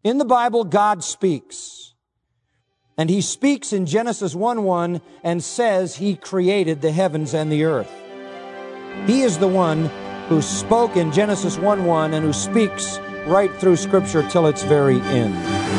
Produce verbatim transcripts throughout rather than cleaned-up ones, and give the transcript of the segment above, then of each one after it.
In the Bible, God speaks. And He speaks in Genesis one one and says He created the heavens and the earth. He is the one who spoke in Genesis one one and who speaks right through Scripture till its very end.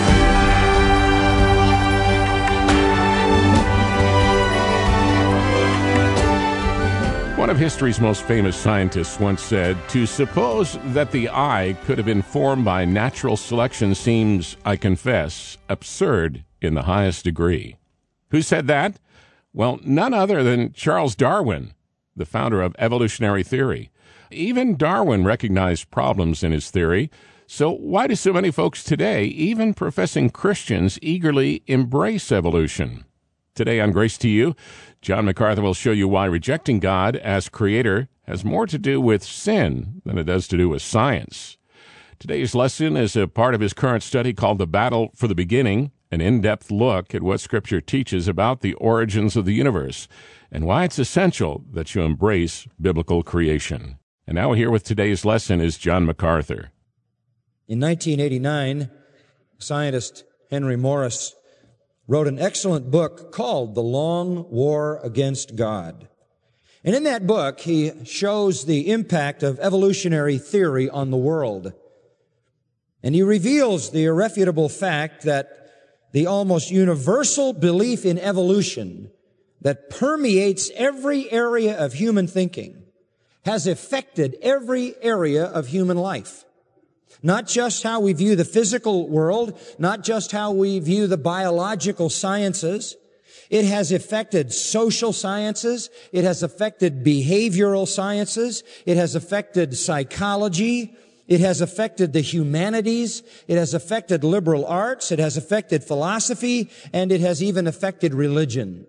One of history's most famous scientists once said, "To suppose that the eye could have been formed by natural selection seems, I confess, absurd in the highest degree." Who said that? Well, none other than Charles Darwin, the founder of evolutionary theory. Even Darwin recognized problems in his theory. So why do so many folks today, even professing Christians, eagerly embrace evolution? Today on Grace to You, John MacArthur will show you why rejecting God as creator has more to do with sin than it does to do with science. Today's lesson is a part of his current study called The Battle for the Beginning, an in-depth look at what Scripture teaches about the origins of the universe and why it's essential that you embrace biblical creation. And now here with today's lesson is John MacArthur. In nineteen eighty-nine, scientist Henry Morris wrote an excellent book called The Long War Against God. And in that book, he shows the impact of evolutionary theory on the world. And he reveals the irrefutable fact that the almost universal belief in evolution that permeates every area of human thinking has affected every area of human life. Not just how we view the physical world, not just how we view the biological sciences. It has affected social sciences. It has affected behavioral sciences. It has affected psychology. It has affected the humanities. It has affected liberal arts. It has affected philosophy. And it has even affected religion.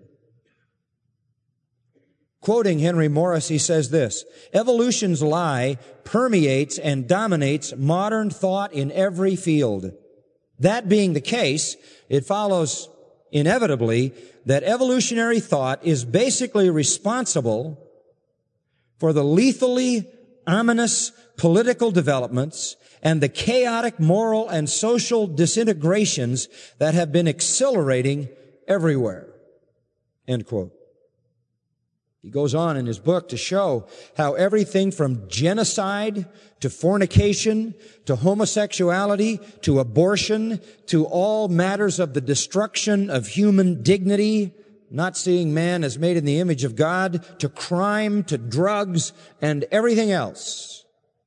Quoting Henry Morris, he says this, "Evolution's lie permeates and dominates modern thought in every field. That being the case, it follows inevitably that evolutionary thought is basically responsible for the lethally ominous political developments and the chaotic moral and social disintegrations that have been accelerating everywhere." End quote. He goes on in his book to show how everything from genocide to fornication to homosexuality to abortion to all matters of the destruction of human dignity, not seeing man as made in the image of God, to crime, to drugs, and everything else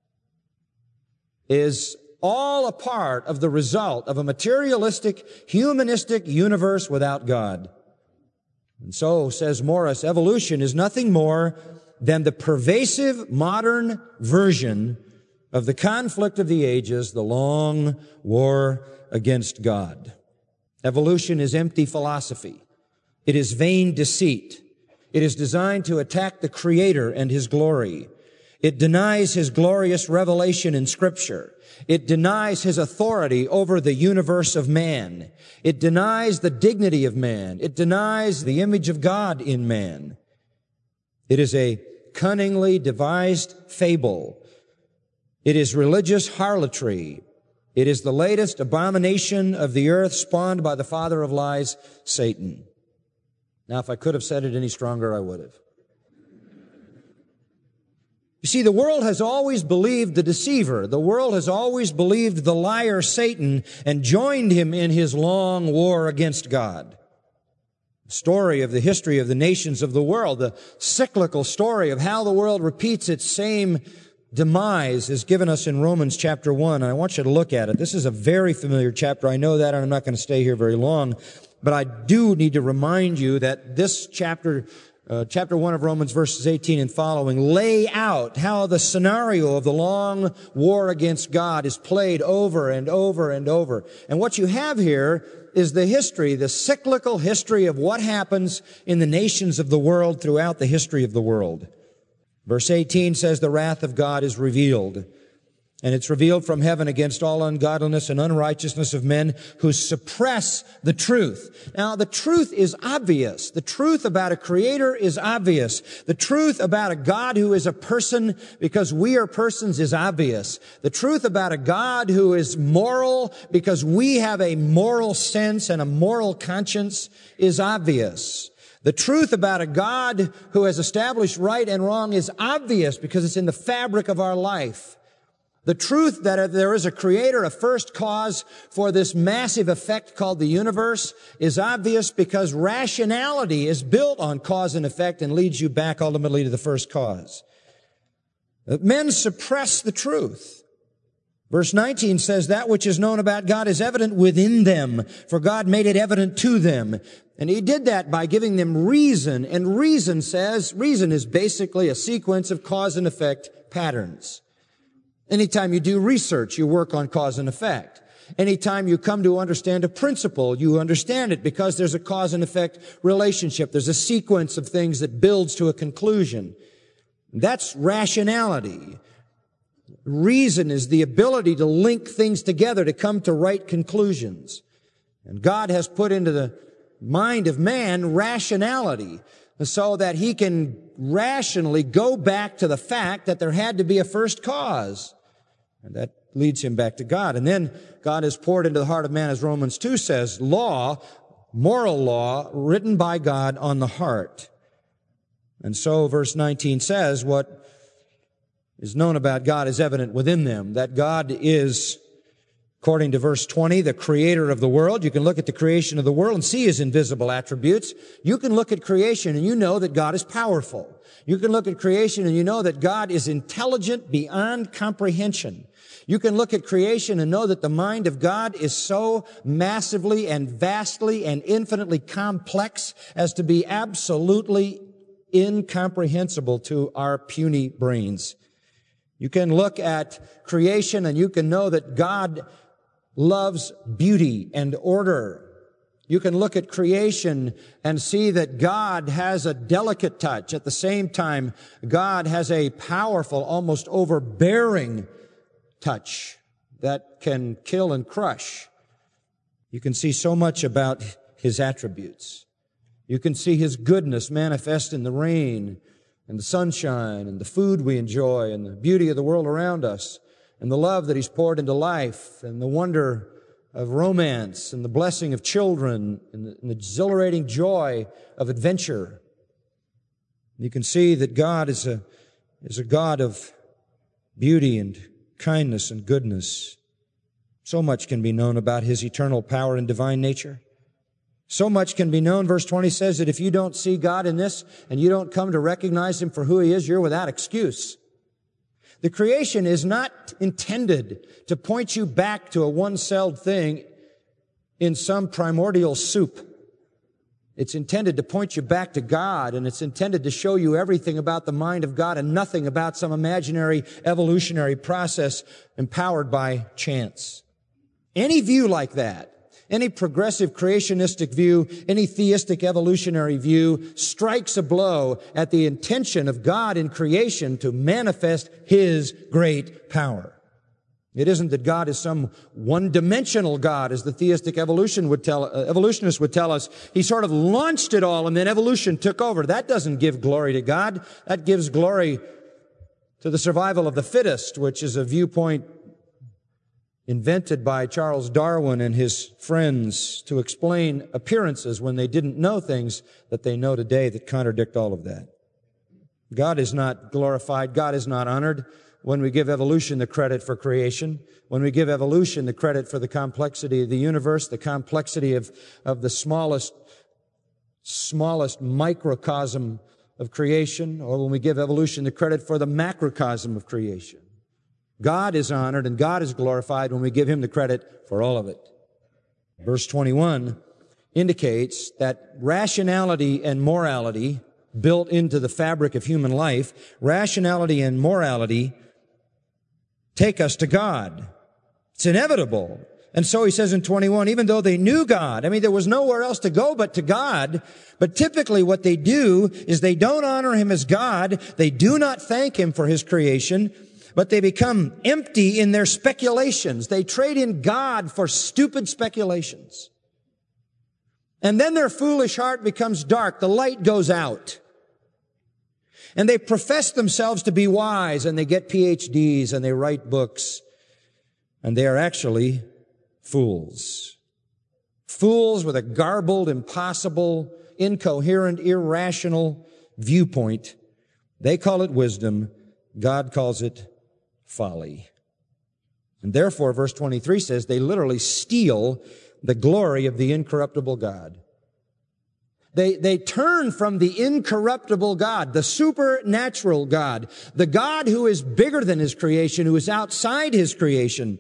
is all a part of the result of a materialistic, humanistic universe without God. And so, says Morris, evolution is nothing more than the pervasive modern version of the conflict of the ages, the long war against God. Evolution is empty philosophy. It is vain deceit. It is designed to attack the Creator and His glory. It denies His glorious revelation in Scripture. It denies His authority over the universe of man. It denies the dignity of man. It denies the image of God in man. It is a cunningly devised fable. It is religious harlotry. It is the latest abomination of the earth spawned by the father of lies, Satan. Now, if I could have said it any stronger, I would have. You see, the world has always believed the deceiver. The world has always believed the liar Satan and joined him in his long war against God. The story of the history of the nations of the world, the cyclical story of how the world repeats its same demise is given us in Romans chapter one. And I want you to look at it. This is a very familiar chapter. I know that, and I'm not going to stay here very long. But I do need to remind you that this chapter Uh, chapter one of Romans, verses eighteen and following, lay out how the scenario of the long war against God is played over and over and over. And what you have here is the history, the cyclical history of what happens in the nations of the world throughout the history of the world. Verse eighteen says, "The wrath of God is revealed." And it's revealed from heaven against all ungodliness and unrighteousness of men who suppress the truth. Now, the truth is obvious. The truth about a creator is obvious. The truth about a God who is a person because we are persons is obvious. The truth about a God who is moral because we have a moral sense and a moral conscience is obvious. The truth about a God who has established right and wrong is obvious because it's in the fabric of our life. The truth that there is a creator, a first cause for this massive effect called the universe is obvious because rationality is built on cause and effect and leads you back ultimately to the first cause. Men suppress the truth. Verse nineteen says, that which is known about God is evident within them, for God made it evident to them. And He did that by giving them reason. And reason says, reason is basically a sequence of cause and effect patterns. Anytime you do research, you work on cause and effect. Anytime you come to understand a principle, you understand it because there's a cause and effect relationship. There's a sequence of things that builds to a conclusion. That's rationality. Reason is the ability to link things together to come to right conclusions. And God has put into the mind of man rationality so that he can rationally go back to the fact that there had to be a first cause. And that leads him back to God. And then God has poured into the heart of man, as Romans two says, law, moral law, written by God on the heart. And so verse nineteen says, what is known about God is evident within them, that God is, according to verse twenty, the creator of the world. You can look at the creation of the world and see His invisible attributes. You can look at creation and you know that God is powerful. You can look at creation and you know that God is intelligent beyond comprehension. You can look at creation and know that the mind of God is so massively and vastly and infinitely complex as to be absolutely incomprehensible to our puny brains. You can look at creation and you can know that God loves beauty and order. You can look at creation and see that God has a delicate touch. At the same time, God has a powerful, almost overbearing touch that can kill and crush. You can see so much about His attributes. You can see His goodness manifest in the rain and the sunshine and the food we enjoy and the beauty of the world around us and the love that He's poured into life and the wonder of romance and the blessing of children and the, and the exhilarating joy of adventure. You can see that God is a, is a God of beauty and kindness and goodness. So much can be known about His eternal power and divine nature. So much can be known. Verse twenty says that if you don't see God in this and you don't come to recognize Him for who He is, you're without excuse. The creation is not intended to point you back to a one-celled thing in some primordial soup. It's intended to point you back to God, and it's intended to show you everything about the mind of God and nothing about some imaginary evolutionary process empowered by chance. Any view like that, any progressive creationistic view, any theistic evolutionary view strikes a blow at the intention of God in creation to manifest His great power. It isn't that God is some one-dimensional God, as the theistic evolution would tell, uh, evolutionists would tell us. He sort of launched it all and then evolution took over. That doesn't give glory to God. That gives glory to the survival of the fittest, which is a viewpoint invented by Charles Darwin and his friends to explain appearances when they didn't know things that they know today that contradict all of that. God is not glorified. God is not honored when we give evolution the credit for creation, when we give evolution the credit for the complexity of the universe, the complexity of, of the smallest, smallest microcosm of creation, or when we give evolution the credit for the macrocosm of creation. God is honored and God is glorified when we give Him the credit for all of it. Verse twenty-one indicates that rationality and morality built into the fabric of human life, rationality and morality take us to God. It's inevitable. And so he says in twenty-one, even though they knew God, I mean, there was nowhere else to go but to God, but typically what they do is they don't honor Him as God, they do not thank Him for His creation, but they become empty in their speculations. They trade in God for stupid speculations. And then their foolish heart becomes dark. The light goes out. And they profess themselves to be wise, and they get P H Ds, and they write books. And they are actually fools. Fools with a garbled, impossible, incoherent, irrational viewpoint. They call it wisdom. God calls it folly. And therefore, verse twenty-three says, they literally steal the glory of the incorruptible God. They, they turn from the incorruptible God, the supernatural God, the God who is bigger than His creation, who is outside His creation.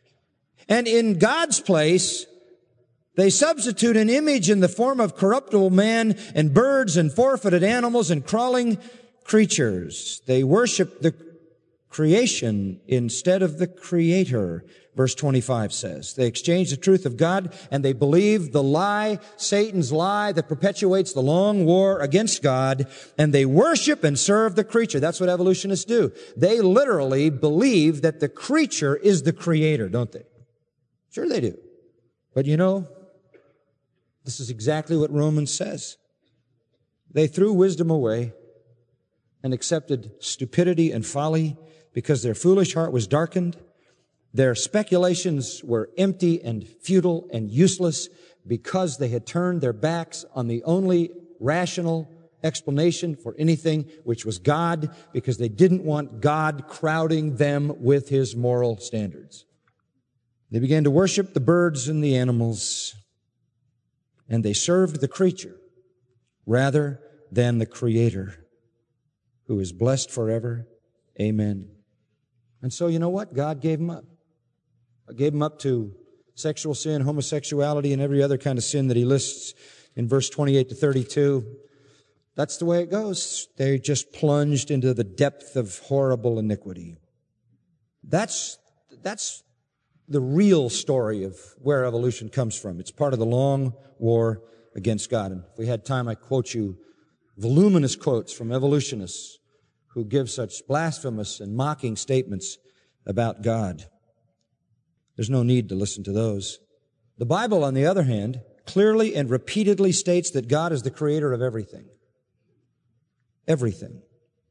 And in God's place, they substitute an image in the form of corruptible man and birds and four-footed animals and crawling creatures. They worship the creation instead of the Creator, verse twenty-five says. They exchange the truth of God and they believe the lie, Satan's lie that perpetuates the long war against God, and they worship and serve the creature. That's what evolutionists do. They literally believe that the creature is the Creator, don't they? Sure they do. But you know, this is exactly what Romans says. They threw wisdom away and accepted stupidity and folly because their foolish heart was darkened. Their speculations were empty and futile and useless because they had turned their backs on the only rational explanation for anything, which was God, because they didn't want God crowding them with His moral standards. They began to worship the birds and the animals, and they served the creature rather than the Creator, who is blessed forever. Amen. And so, you know what? God gave them up. God gave them up to sexual sin, homosexuality, and every other kind of sin that He lists in verse twenty-eight to thirty-two. That's the way it goes. They just plunged into the depth of horrible iniquity. That's, that's the real story of where evolution comes from. It's part of the long war against God. And if we had time, I'd quote you voluminous quotes from evolutionists who give such blasphemous and mocking statements about God. There's no need to listen to those. The Bible, on the other hand, clearly and repeatedly states that God is the creator of everything. Everything.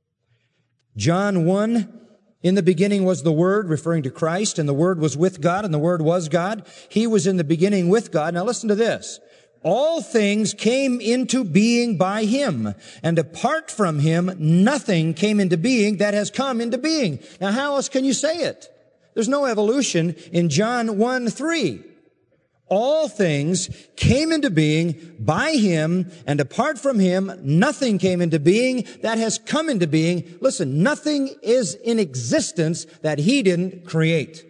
John one, in the beginning was the Word, referring to Christ, and the Word was with God, and the Word was God. He was in the beginning with God. Now listen to this. All things came into being by Him, and apart from Him, nothing came into being that has come into being. Now, how else can you say it? There's no evolution in John one three. All things came into being by Him, and apart from Him, nothing came into being that has come into being. Listen, nothing is in existence that He didn't create.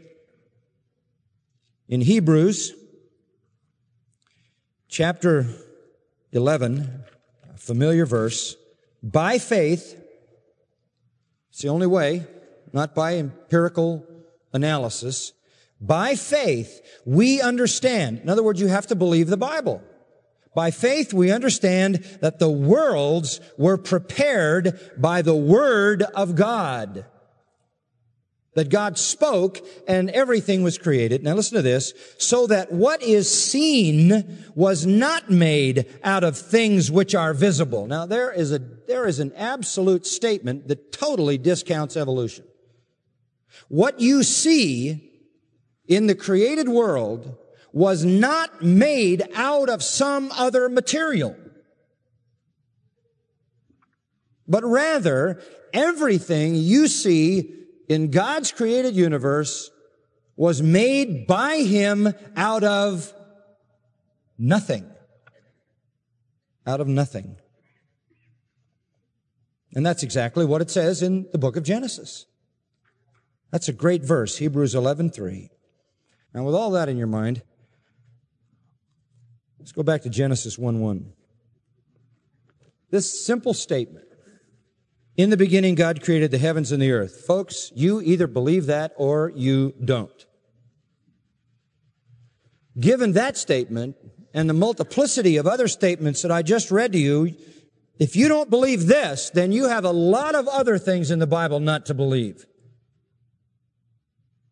In Hebrews chapter eleven, a familiar verse, by faith, it's the only way, not by empirical analysis, by faith we understand. In other words, you have to believe the Bible. By faith we understand that the worlds were prepared by the Word of God. That God spoke and everything was created. Now listen to this. So that what is seen was not made out of things which are visible. Now there is a, there is an absolute statement that totally discounts evolution. What you see in the created world was not made out of some other material. But rather, everything you see in God's created universe was made by Him out of nothing. Out of nothing. And that's exactly what it says in the book of Genesis. That's a great verse, Hebrews eleven three. Now, with all that in your mind, let's go back to Genesis one one. This simple statement, in the beginning God created the heavens and the earth. Folks, you either believe that or you don't. Given that statement and the multiplicity of other statements that I just read to you, if you don't believe this, then you have a lot of other things in the Bible not to believe.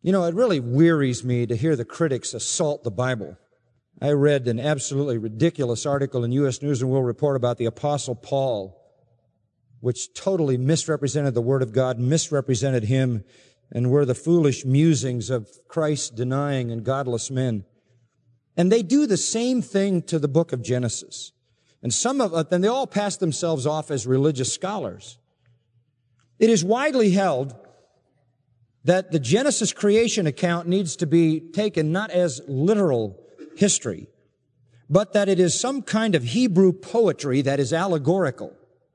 You know, it really wearies me to hear the critics assault the Bible. I read an absolutely ridiculous article in U S News and World Report about the Apostle Paul, which totally misrepresented the Word of God, misrepresented him, and were the foolish musings of Christ-denying and godless men. And they do the same thing to the book of Genesis. And some of them, they all pass themselves off as religious scholars. It is widely held that the Genesis creation account needs to be taken not as literal history, but that it is some kind of Hebrew poetry that is allegorical.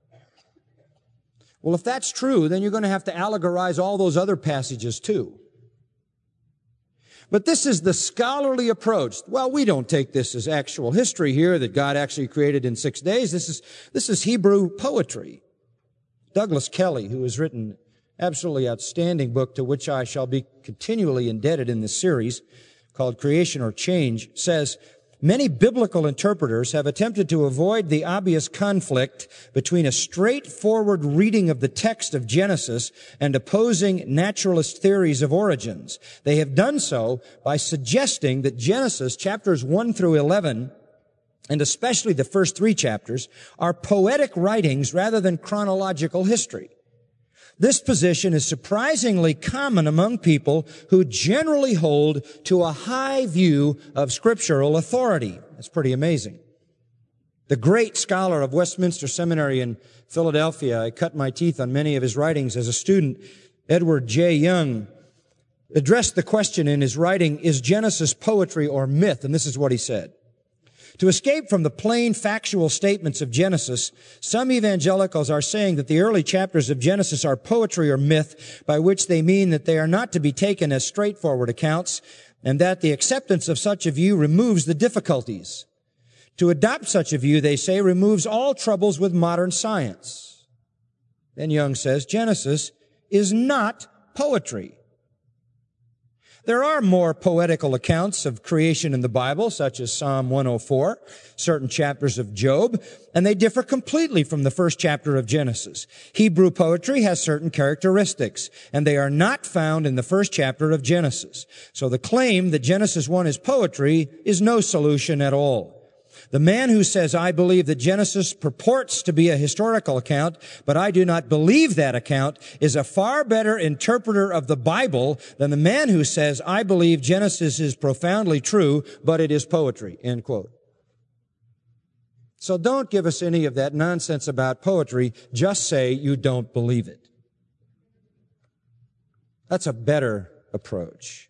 Well, if that's true, then you're going to have to allegorize all those other passages too. But this is the scholarly approach. Well, we don't take this as actual history here that God actually created in six days. This is, this is Hebrew poetry. Douglas Kelly, who has written absolutely outstanding book to which I shall be continually indebted in this series called Creation or Change, says, many biblical interpreters have attempted to avoid the obvious conflict between a straightforward reading of the text of Genesis and opposing naturalist theories of origins. They have done so by suggesting that Genesis chapters one through eleven, and especially the first three chapters, are poetic writings rather than chronological history. This position is surprisingly common among people who generally hold to a high view of scriptural authority. That's pretty amazing. The great scholar of Westminster Seminary in Philadelphia, I cut my teeth on many of his writings as a student, Edward J. Young, addressed the question in his writing, is Genesis poetry or myth? And this is what he said. To escape from the plain factual statements of Genesis, some evangelicals are saying that the early chapters of Genesis are poetry or myth, by which they mean that they are not to be taken as straightforward accounts, and that the acceptance of such a view removes the difficulties. To adopt such a view, they say, removes all troubles with modern science. Then Young says, Genesis is not poetry. There are more poetical accounts of creation in the Bible, such as Psalm one oh four, certain chapters of Job, and they differ completely from the first chapter of Genesis. Hebrew poetry has certain characteristics, and they are not found in the first chapter of Genesis. So the claim that Genesis one is poetry is no solution at all. The man who says, I believe that Genesis purports to be a historical account, but I do not believe that account, is a far better interpreter of the Bible than the man who says, I believe Genesis is profoundly true, but it is poetry, end quote. So don't give us any of that nonsense about poetry. Just say you don't believe it. That's a better approach.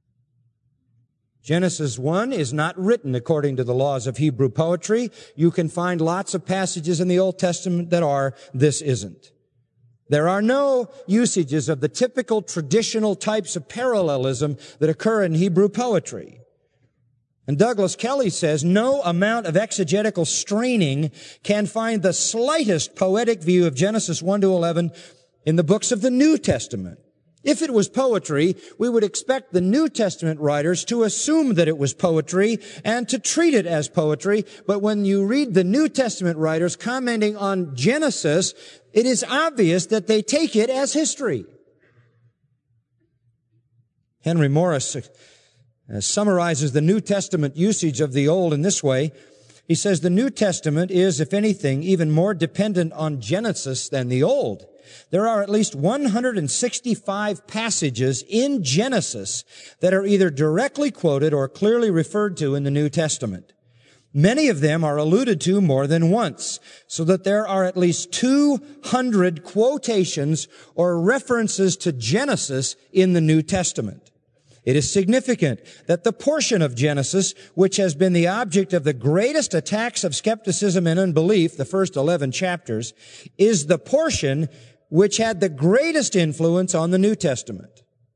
Genesis one is not written according to the laws of Hebrew poetry. You can find lots of passages in the Old Testament that are. This isn't. There are no usages of the typical traditional types of parallelism that occur in Hebrew poetry. And Douglas Kelly says no amount of exegetical straining can find the slightest poetic view of Genesis one to eleven in the books of the New Testament. If it was poetry, we would expect the New Testament writers to assume that it was poetry and to treat it as poetry. But when you read the New Testament writers commenting on Genesis, it is obvious that they take it as history. Henry Morris uh, summarizes the New Testament usage of the Old in this way. He says the New Testament is, if anything, even more dependent on Genesis than the Old. There are at least one hundred sixty-five passages in Genesis that are either directly quoted or clearly referred to in the New Testament. Many of them are alluded to more than once, so that there are at least two hundred quotations or references to Genesis in the New Testament. It is significant that the portion of Genesis which has been the object of the greatest attacks of skepticism and unbelief, the first eleven chapters, is the portion which had the greatest influence on the New Testament.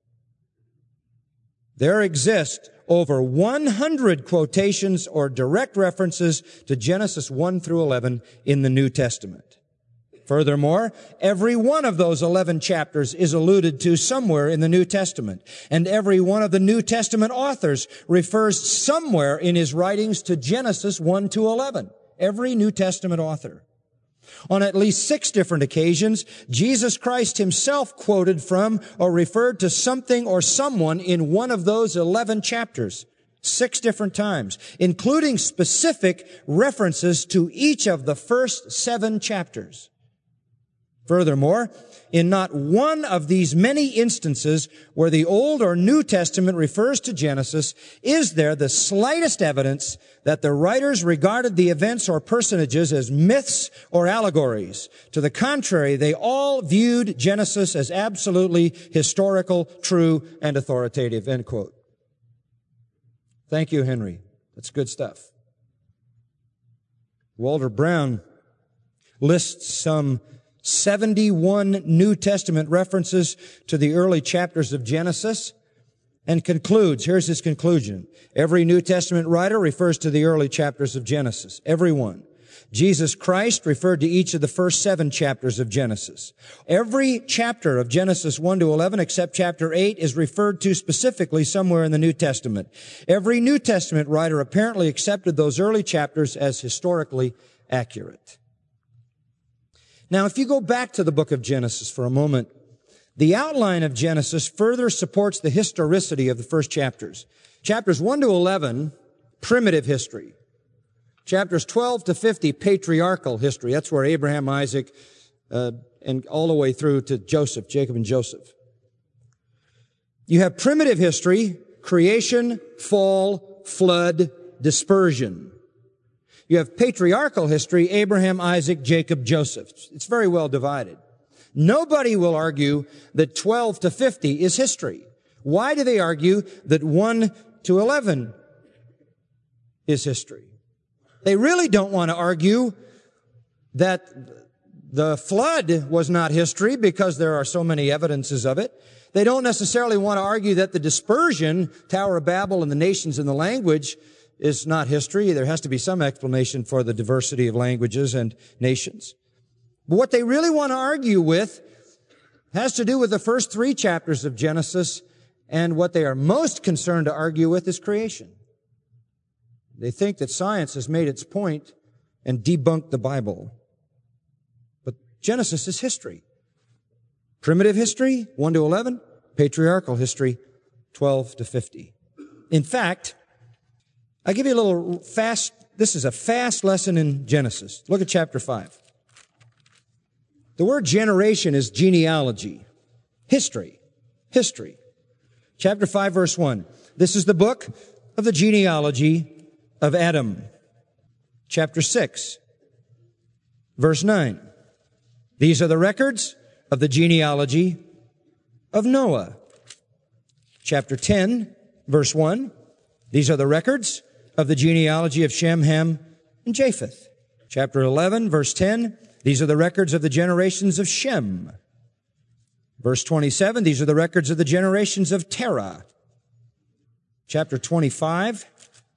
There exist over one hundred quotations or direct references to Genesis one through eleven in the New Testament. Furthermore, every one of those eleven chapters is alluded to somewhere in the New Testament, and every one of the New Testament authors refers somewhere in his writings to Genesis one to eleven. Every New Testament author. On at least six different occasions, Jesus Christ himself quoted from or referred to something or someone in one of those eleven chapters. Six different times, including specific references to each of the first seven chapters. Furthermore, in not one of these many instances where the Old or New Testament refers to Genesis is there the slightest evidence that the writers regarded the events or personages as myths or allegories. To the contrary, they all viewed Genesis as absolutely historical, true, and authoritative. End quote. Thank you, Henry. That's good stuff. Walter Brown lists some seventy-one New Testament references to the early chapters of Genesis and concludes, here's his conclusion. Every New Testament writer refers to the early chapters of Genesis. Every one. Jesus Christ referred to each of the first seven chapters of Genesis. Every chapter of Genesis one to eleven except chapter eight is referred to specifically somewhere in the New Testament. Every New Testament writer apparently accepted those early chapters as historically accurate. Now, if you go back to the book of Genesis for a moment, the outline of Genesis further supports the historicity of the first chapters. Chapters one to eleven, primitive history. Chapters twelve to fifty, patriarchal history. That's where Abraham, Isaac, uh, and all the way through to Joseph, Jacob and Joseph. You have primitive history, creation, fall, flood, dispersion. You have patriarchal history, Abraham, Isaac, Jacob, Joseph. It's very well divided. Nobody will argue that twelve to fifty is history. Why do they argue that one to eleven is history? They really don't want to argue that the flood was not history because there are so many evidences of it. They don't necessarily want to argue that the dispersion, Tower of Babel and the nations and the language, is not history. There has to be some explanation for the diversity of languages and nations. But what they really want to argue with has to do with the first three chapters of Genesis, and what they are most concerned to argue with is creation. They think that science has made its point and debunked the Bible. But Genesis is history. Primitive history, one to eleven. Patriarchal history, twelve to fifty. In fact, I'll give you a little fast, this is a fast lesson in Genesis. Look at chapter five. The word generation is genealogy. History. History. Chapter five, verse one. This is the book of the genealogy of Adam. Chapter six, verse nine. These are the records of the genealogy of Noah. Chapter ten, verse one. These are the records of the genealogy of Shem, Ham, and Japheth. Chapter eleven, verse ten. These are the records of the generations of Shem. Verse twenty-seven. These are the records of the generations of Terah. Chapter twenty-five.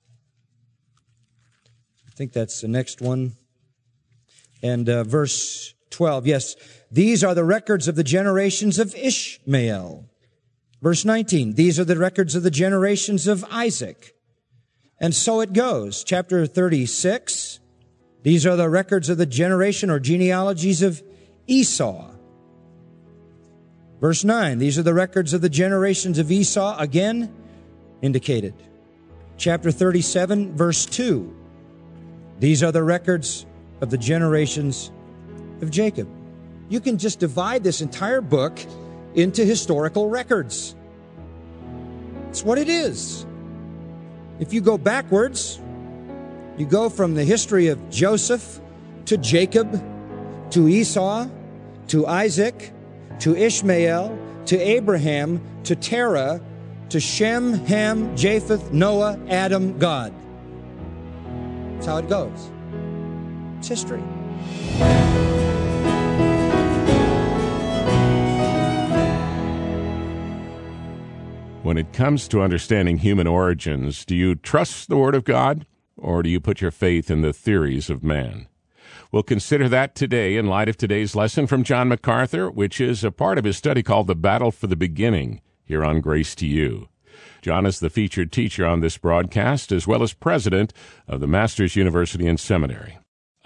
I think that's the next one. And uh, verse twelve, yes. These are the records of the generations of Ishmael. Verse nineteen, these are the records of the generations of Isaac. And so it goes. Chapter thirty-six, these are the records of the generation or genealogies of Esau. Verse nine, these are the records of the generations of Esau, again indicated. Chapter thirty-seven, verse two. These are the records of the generations of Jacob. You can just divide this entire book into historical records. It's what it is. If you go backwards, you go from the history of Joseph to Jacob, to Esau, to Isaac, to Ishmael, to Abraham, to Terah, to Shem, Ham, Japheth, Noah, Adam, God. That's how it goes. It's history. When it comes to understanding human origins, do you trust the Word of God, or do you put your faith in the theories of man? We'll consider that today in light of today's lesson from John MacArthur, which is a part of his study called The Battle for the Beginning, here on Grace to You. John is the featured teacher on this broadcast, as well as president of the Masters University and Seminary.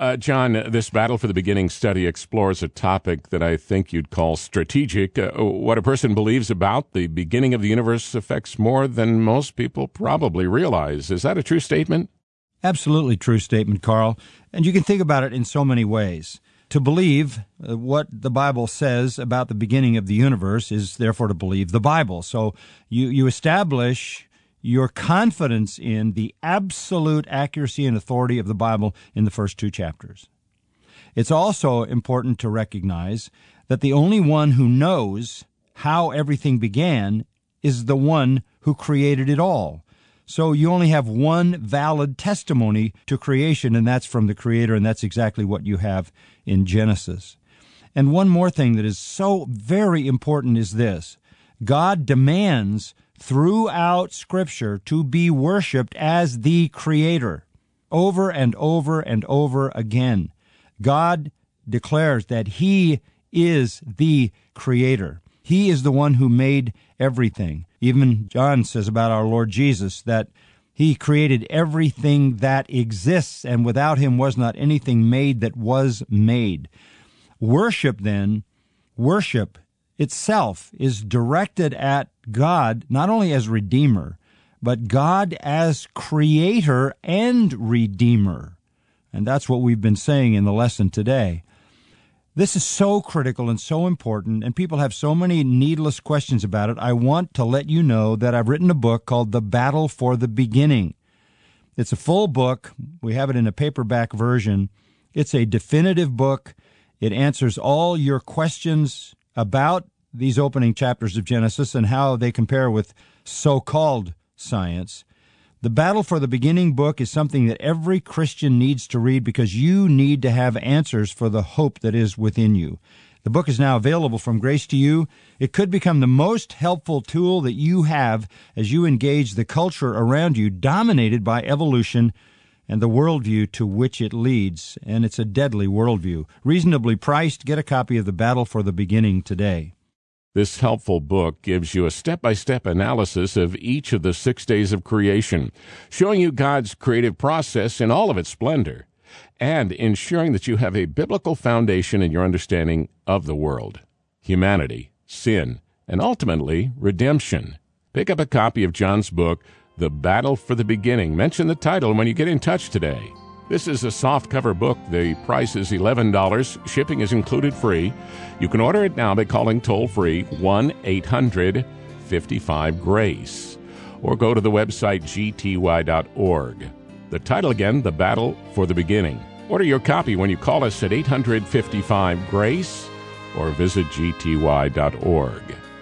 Uh, John, this Battle for the Beginning study explores a topic that I think you'd call strategic. Uh, what a person believes about the beginning of the universe affects more than most people probably realize. Is that a true statement? Absolutely true statement, Carl. And you can think about it in so many ways. To believe uh, what the Bible says about the beginning of the universe is therefore to believe the Bible. So you, you establish your confidence in the absolute accuracy and authority of the Bible in the first two chapters. It's also important to recognize that the only one who knows how everything began is the one who created it all. So you only have one valid testimony to creation, and that's from the Creator, and that's exactly what you have in Genesis. And one more thing that is so very important is this. God demands throughout Scripture to be worshiped as the Creator. Over and over and over again, God declares that He is the Creator. He is the one who made everything. Even John says about our Lord Jesus that He created everything that exists, and without Him was not anything made that was made. Worship, then, worship itself is directed at God not only as Redeemer, but God as Creator and Redeemer. And that's what we've been saying in the lesson today. This is so critical and so important, and people have so many needless questions about it. I want to let you know that I've written a book called The Battle for the Beginning. It's a full book. We have it in a paperback version. It's a definitive book. It answers all your questions about these opening chapters of Genesis and how they compare with so-called science. The Battle for the Beginning book is something that every Christian needs to read because you need to have answers for the hope that is within you. The book is now available from Grace to You. It could become the most helpful tool that you have as you engage the culture around you dominated by evolution and the worldview to which it leads, and it's a deadly worldview. Reasonably priced, get a copy of The Battle for the Beginning today. This helpful book gives you a step-by-step analysis of each of the six days of creation, showing you God's creative process in all of its splendor, and ensuring that you have a biblical foundation in your understanding of the world, humanity, sin, and ultimately redemption. Pick up a copy of John's book, The Battle for the Beginning. Mention the title when you get in touch today. This is a softcover book. The price is eleven dollars. Shipping is included free. You can order it now by calling toll-free one eight hundred fifty-five GRACE or go to the website g t y dot org. The title again, The Battle for the Beginning. Order your copy when you call us at eight hundred fifty-five GRACE or visit g t y dot org.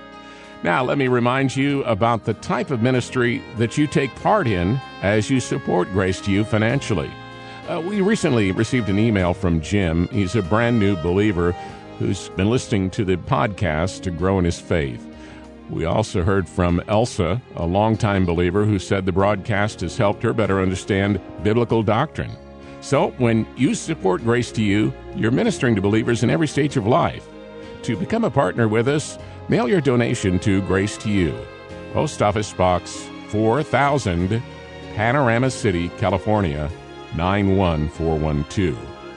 Now, let me remind you about the type of ministry that you take part in as you support Grace to You financially. Uh, we recently received an email from Jim. He's a brand new believer who's been listening to the podcast to grow in his faith. We also heard from Elsa, a longtime believer who said the broadcast has helped her better understand biblical doctrine. So when you support Grace to You, you're ministering to believers in every stage of life. To become a partner with us, mail your donation to Grace to You, Post Office Box four thousand, Panorama City, California, nine one four one two.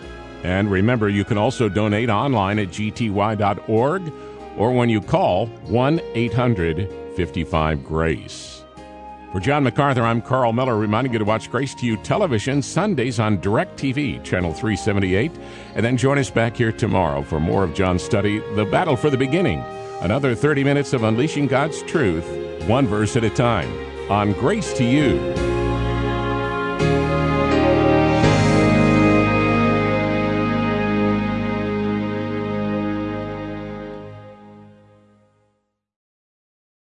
And remember, you can also donate online at g t y dot org or when you call one eight hundred fifty-five GRACE. For John MacArthur, I'm Carl Miller, reminding you to watch Grace to You television Sundays on DirecTV, Channel three seventy-eight, and then join us back here tomorrow for more of John's study, The Battle for the Beginning. Another thirty minutes of unleashing God's truth, one verse at a time, on Grace to You.